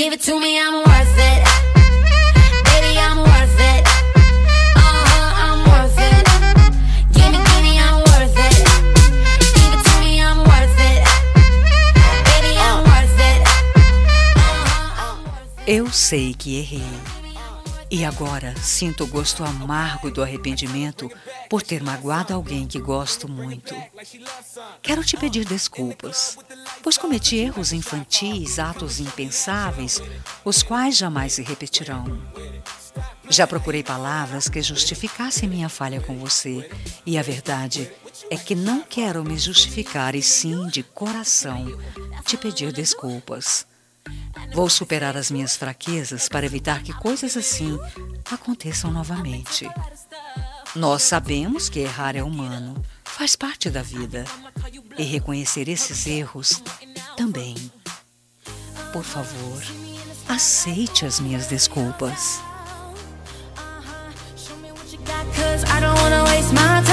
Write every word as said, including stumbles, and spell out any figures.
Give it to me, I'm worth it. Baby, I'm worth it. Uh-huh, I'm worth it. Give me, give me, I'm worth it. Give it to me, I'm worth it. Baby, I'm worth it. Uh-huh, I'm worth it. Eu sei que errei. E agora sinto o gosto amargo do arrependimento por ter magoado alguém que gosto muito. Quero te pedir desculpas, pois cometi erros infantis, atos impensáveis, os quais jamais se repetirão. Já procurei palavras que justificassem minha falha com você, e a verdade é que não quero me justificar e sim, de coração, te pedir desculpas. Vou superar as minhas fraquezas para evitar que coisas assim aconteçam novamente. Nós sabemos que errar é humano, faz parte da vida, e reconhecer esses erros também. Por favor, aceite as minhas desculpas. Cause I don't wanna waste my